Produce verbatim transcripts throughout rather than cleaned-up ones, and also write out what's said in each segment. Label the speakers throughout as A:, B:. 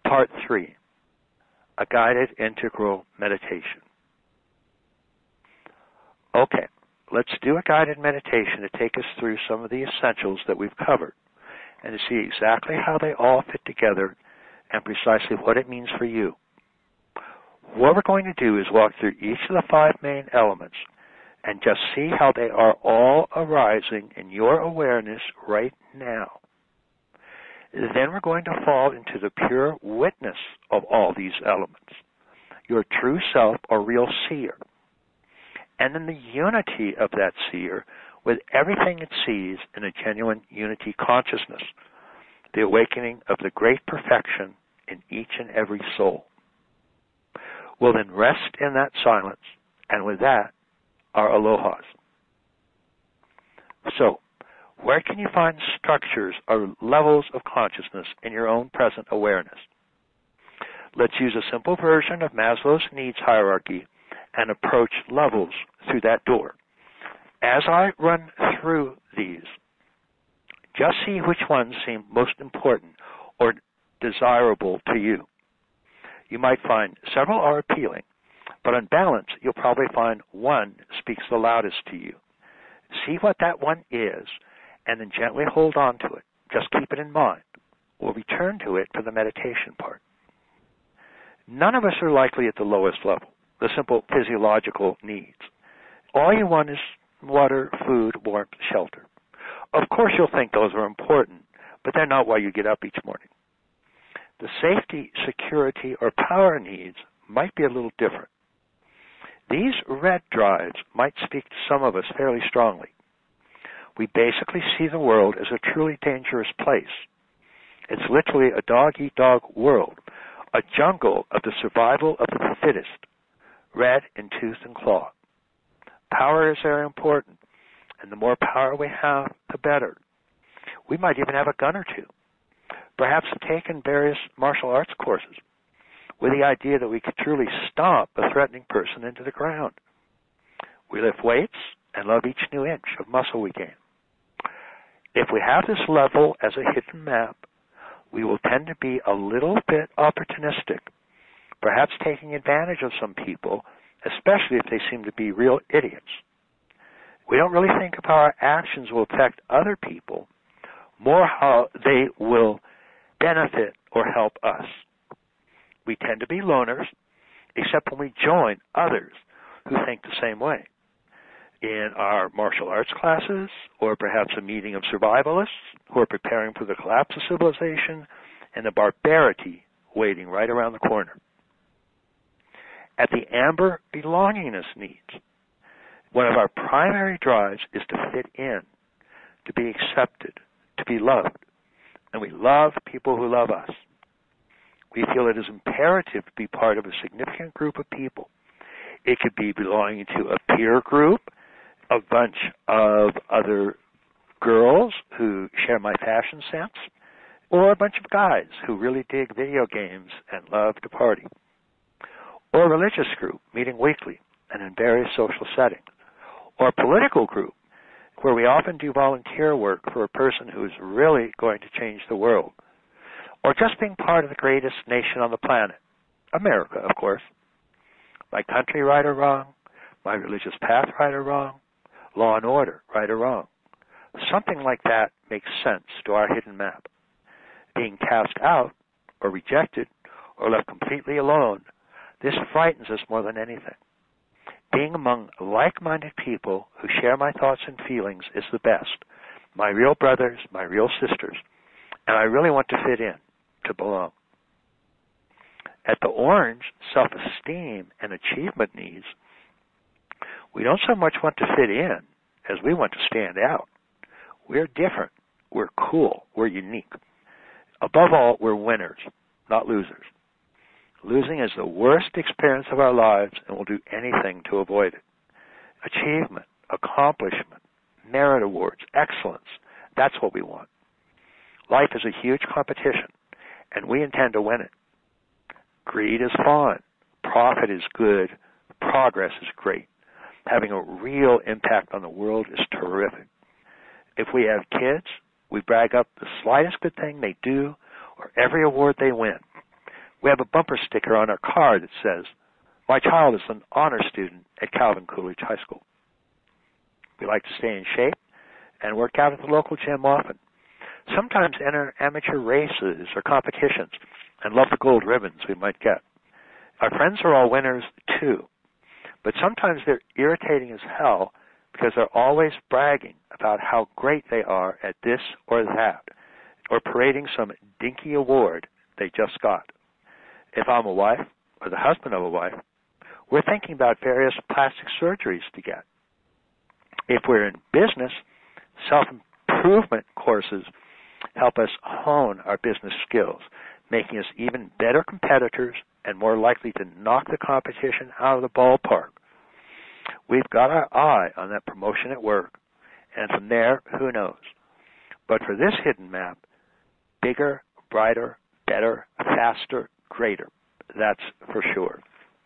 A: Part three, a guided integral meditation. Okay, let's do a guided meditation to take us through some of the essentials that we've covered and to see exactly how they all fit together and precisely what it means for you. What we're going to do is walk through each of the five main elements and just see how they are all arising in your awareness right now. Then we're going to fall into the pure witness of all these elements, your true self or real seer, and then the unity of that seer with everything it sees in a genuine unity consciousness, the awakening of the great perfection in each and every soul. We'll then rest in that silence, and with that, our alohas. So, where can you find structures or levels of consciousness in your own present awareness? Let's use a simple version of Maslow's needs hierarchy and approach levels through that door. As I run through these, just see which ones seem most important or desirable to you. You might find several are appealing, but on balance, you'll probably find one speaks the loudest to you. See what that one is, and then gently hold on to it. Just keep it in mind. We'll return to it for the meditation part. None of us are likely at the lowest level, the simple physiological needs. All you want is water, food, warmth, shelter. Of course you'll think those are important, but they're not why you get up each morning. The safety, security, or power needs might be a little different. These red drives might speak to some of us fairly strongly. We basically see the world as a truly dangerous place. It's literally a dog-eat-dog world, a jungle of the survival of the fittest, red in tooth and claw. Power is very important, and the more power we have, the better. We might even have a gun or two. Perhaps have taken various martial arts courses with the idea that we could truly stomp a threatening person into the ground. We lift weights and love each new inch of muscle we gain. If we have this level as a hidden map, we will tend to be a little bit opportunistic, perhaps taking advantage of some people, especially if they seem to be real idiots. We don't really think of how our actions will affect other people, more how they will benefit or help us. We tend to be loners, except when we join others who think the same way. In our martial arts classes, or perhaps a meeting of survivalists who are preparing for the collapse of civilization and the barbarity waiting right around the corner. At the amber belongingness needs, one of our primary drives is to fit in, to be accepted, to be loved. And we love people who love us. We feel it is imperative to be part of a significant group of people. It could be belonging to a peer group, a bunch of other girls who share my fashion sense, or a bunch of guys who really dig video games and love to party, or a religious group meeting weekly and in various social settings, or a political group where we often do volunteer work for a person who is really going to change the world, or just being part of the greatest nation on the planet, America, of course. My country, right or wrong, my religious path, right or wrong, law and order, right or wrong. Something like that makes sense to our hidden map. Being cast out, or rejected, or left completely alone, this frightens us more than anything. Being among like-minded people who share my thoughts and feelings is the best. My real brothers, my real sisters. And I really want to fit in, to belong. At the orange, self-esteem and achievement needs, we don't so much want to fit in as we want to stand out. We're different. We're cool. We're unique. Above all, we're winners, not losers. Losing is the worst experience of our lives, and we'll do anything to avoid it. Achievement, accomplishment, merit awards, excellence, that's what we want. Life is a huge competition, and we intend to win it. Greed is fun. Profit is good. Progress is great. Having a real impact on the world is terrific. If we have kids, we brag up the slightest good thing they do or every award they win. We have a bumper sticker on our car that says, "My child is an honor student at Calvin Coolidge High School." We like to stay in shape and work out at the local gym often. Sometimes enter amateur races or competitions and love the gold ribbons we might get. Our friends are all winners too, but sometimes they're irritating as hell because they're always bragging about how great they are at this or that, or parading some dinky award they just got. If I'm a wife, or the husband of a wife, we're thinking about various plastic surgeries to get. If we're in business, self-improvement courses help us hone our business skills, making us even better competitors and more likely to knock the competition out of the ballpark. We've got our eye on that promotion at work, and from there, who knows? But for this hidden map, bigger, brighter, better, faster, greater. That's for sure.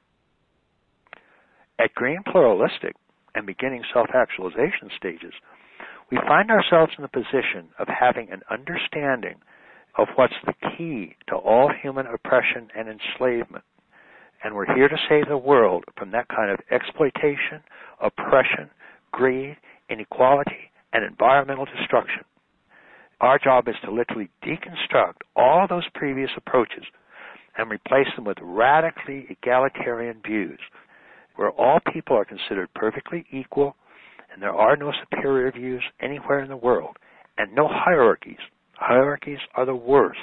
A: At Green Pluralistic and beginning self-actualization stages, we find ourselves in the position of having an understanding of what's the key to all human oppression and enslavement. And we're here to save the world from that kind of exploitation, oppression, greed, inequality, and environmental destruction. Our job is to literally deconstruct all those previous approaches and replace them with radically egalitarian views, where all people are considered perfectly equal and there are no superior views anywhere in the world, and no hierarchies. Hierarchies are the worst.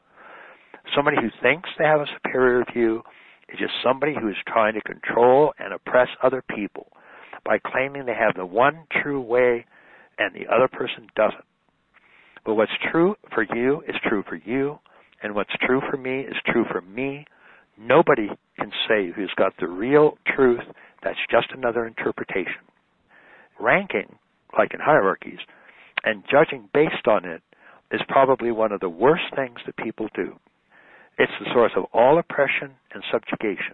A: Somebody who thinks they have a superior view is just somebody who is trying to control and oppress other people by claiming they have the one true way and the other person doesn't. But what's true for you is true for you, and what's true for me is true for me. Nobody can say who's got the real truth. That's just another interpretation. Ranking, like in hierarchies, and judging based on it is probably one of the worst things that people do. It's the source of all oppression and subjugation.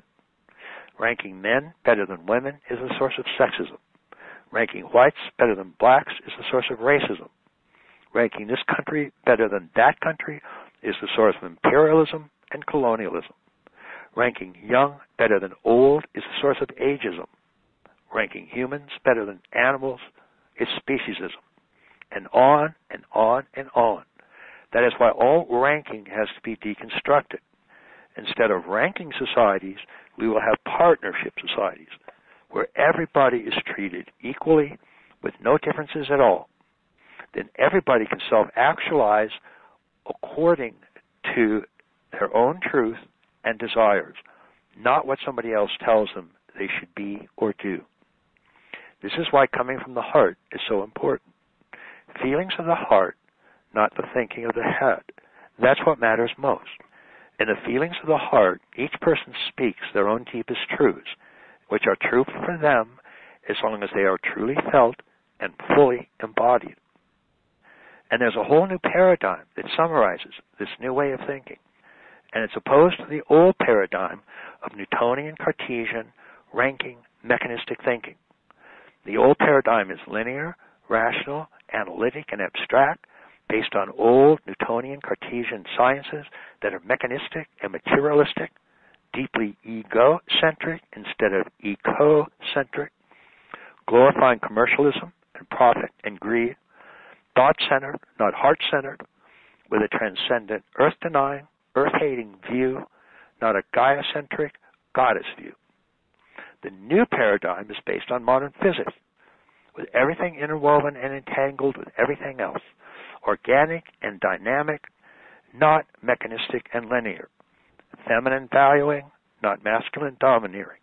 A: Ranking men better than women is the source of sexism. Ranking whites better than blacks is the source of racism. Ranking this country better than that country is the source of imperialism and colonialism. Ranking young better than old is the source of ageism. Ranking humans better than animals is speciesism. And on and on and on. That is why all ranking has to be deconstructed. Instead of ranking societies, we will have partnership societies, where everybody is treated equally with no differences at all. Then everybody can self-actualize according to their own truth and desires, not what somebody else tells them they should be or do. This is why coming from the heart is so important. Feelings of the heart, not the thinking of the head. That's what matters most. In the feelings of the heart, each person speaks their own deepest truths, which are true for them as long as they are truly felt and fully embodied. And there's a whole new paradigm that summarizes this new way of thinking. And it's opposed to the old paradigm of Newtonian, Cartesian, ranking, mechanistic thinking. The old paradigm is linear, rational, analytic, and abstract, based on old Newtonian, Cartesian sciences that are mechanistic and materialistic, deeply ego-centric instead of eco-centric, glorifying commercialism and profit and greed, thought-centered, not heart-centered, with a transcendent, earth-denying, earth-hating view, not a Gaia-centric, goddess view. The new paradigm is based on modern physics, with everything interwoven and entangled with everything else, organic and dynamic, not mechanistic and linear, feminine valuing, not masculine domineering,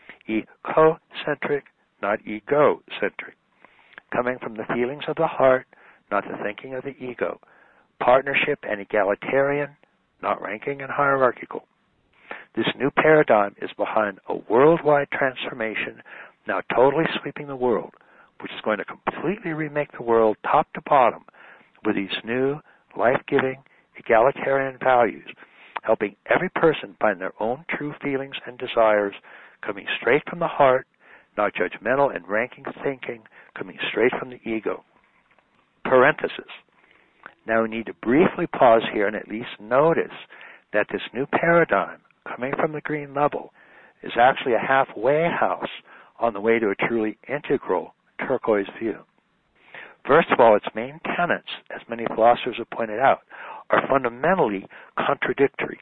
A: eco-centric, not ego-centric, coming from the feelings of the heart, not the thinking of the ego, partnership and egalitarian, not ranking and hierarchical. This new paradigm is behind a worldwide transformation now totally sweeping the world, which is going to completely remake the world top to bottom with these new, life-giving, egalitarian values, helping every person find their own true feelings and desires, coming straight from the heart, not judgmental and ranking thinking, coming straight from the ego. Parenthesis. Now we need to briefly pause here and at least notice that this new paradigm coming from the green level is actually a halfway house on the way to a truly integral turquoise view. First of all, its main tenets, as many philosophers have pointed out, are fundamentally contradictory.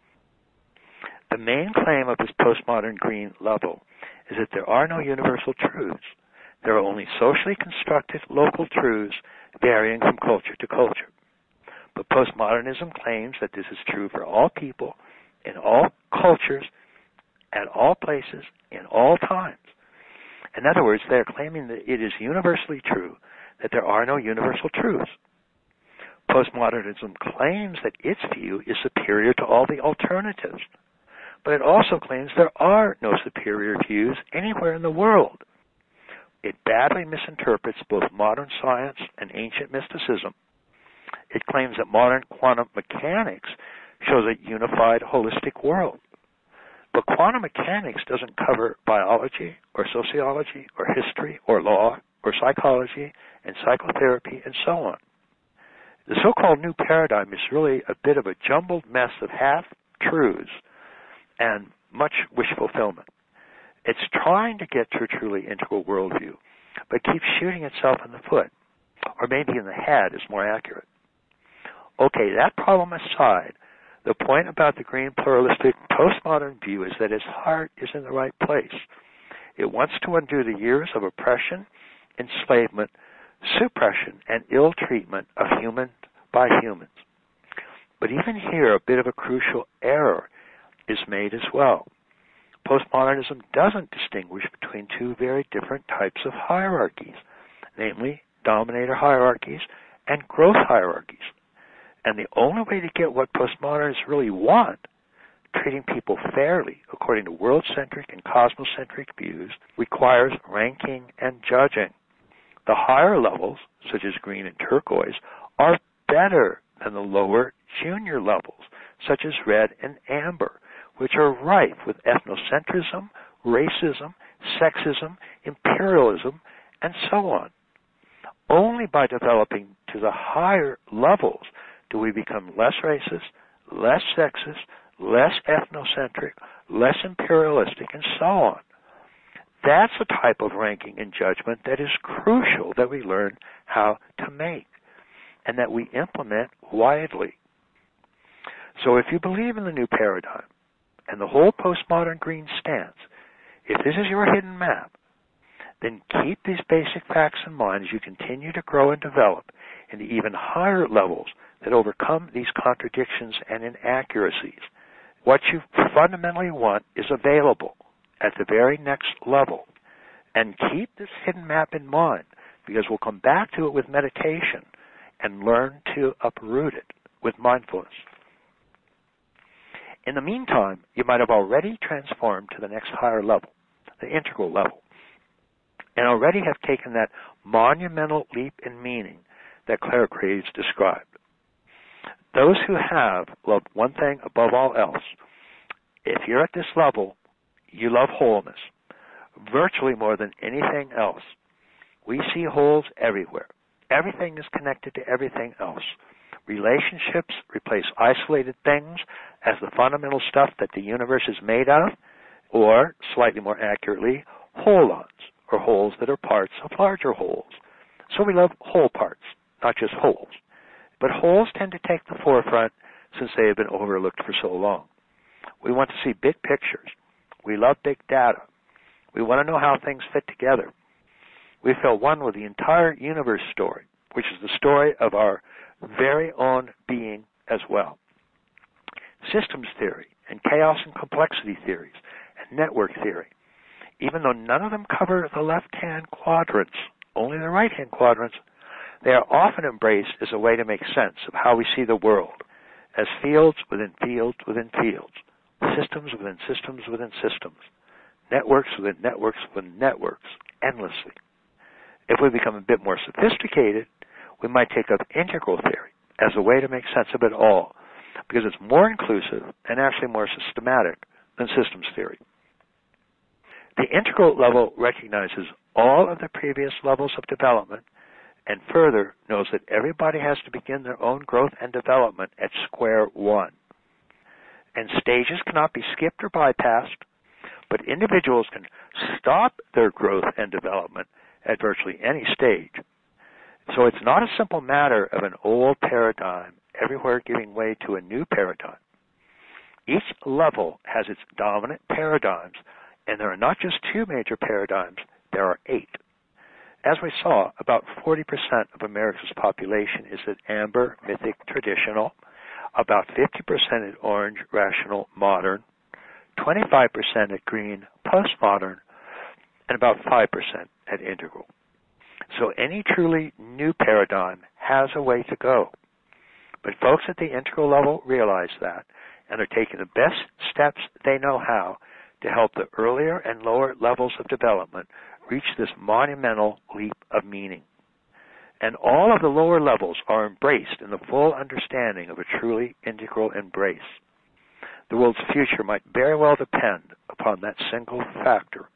A: The main claim of this postmodern green level is that there are no universal truths. There are only socially constructed local truths varying from culture to culture. But postmodernism claims that this is true for all people, in all cultures, at all places, in all times. In other words, they are claiming that it is universally true that there are no universal truths. Postmodernism claims that its view is superior to all the alternatives, but it also claims there are no superior views anywhere in the world. It badly misinterprets both modern science and ancient mysticism. It claims that modern quantum mechanics shows a unified, holistic world. But quantum mechanics doesn't cover biology or sociology or history or law or psychology and psychotherapy and so on. The so-called new paradigm is really a bit of a jumbled mess of half-truths and much wish fulfillment. It's trying to get to a truly integral worldview, but keeps shooting itself in the foot, or maybe in the head is more accurate. Okay, that problem aside, the point about the green pluralistic postmodern view is that its heart is in the right place. It wants to undo the years of oppression, enslavement, suppression, and ill treatment of humans by humans. But even here, a bit of a crucial error is made as well. Postmodernism doesn't distinguish between two very different types of hierarchies, namely dominator hierarchies and growth hierarchies. And the only way to get what postmodernists really want, treating people fairly according to world-centric and cosmocentric views, requires ranking and judging. The higher levels, such as green and turquoise, are better than the lower junior levels, such as red and amber, which are rife with ethnocentrism, racism, sexism, imperialism, and so on. Only by developing to the higher levels do we become less racist, less sexist, less ethnocentric, less imperialistic, and so on. That's the type of ranking and judgment that is crucial that we learn how to make and that we implement widely. So if you believe in the new paradigm and the whole postmodern green stance, if this is your hidden map, then keep these basic facts in mind as you continue to grow and develop into even higher levels that overcome these contradictions and inaccuracies. What you fundamentally want is available at the very next level. And keep this hidden map in mind, because we'll come back to it with meditation and learn to uproot it with mindfulness. In the meantime, you might have already transformed to the next higher level, the integral level, and already have taken that monumental leap in meaning that Claire Graves described. Those who have loved one thing above all else, if you're at this level, you love wholeness, virtually more than anything else. We see holes everywhere. Everything is connected to everything else. Relationships replace isolated things as the fundamental stuff that the universe is made of, or, slightly more accurately, holons, or holes that are parts of larger holes. So we love whole parts, not just holes. But holes tend to take the forefront since they have been overlooked for so long. We want to see big pictures. We love big data. We want to know how things fit together. We feel one with the entire universe story, which is the story of our very own being as well. Systems theory and chaos and complexity theories and network theory, even though none of them cover the left-hand quadrants, only the right-hand quadrants, they are often embraced as a way to make sense of how we see the world, as fields within fields within fields, systems within systems within systems, networks within networks within networks, endlessly. If we become a bit more sophisticated, we might take up integral theory as a way to make sense of it all, because it's more inclusive and actually more systematic than systems theory. The integral level recognizes all of the previous levels of development and further knows that everybody has to begin their own growth and development at square one. and stages cannot be skipped or bypassed, but individuals can stop their growth and development at virtually any stage. So it's not a simple matter of an old paradigm everywhere giving way to a new paradigm. Each level has its dominant paradigms, and there are not just two major paradigms, there are eight. As we saw, about forty percent of America's population is at amber, mythic, traditional, about fifty percent at orange, rational, modern, twenty-five percent at green, postmodern, and about five percent at integral. So any truly new paradigm has a way to go. But folks at the integral level realize that and are taking the best steps they know how to help the earlier and lower levels of development reach this monumental leap of meaning. And all of the lower levels are embraced in the full understanding of a truly integral embrace. The world's future might very well depend upon that single factor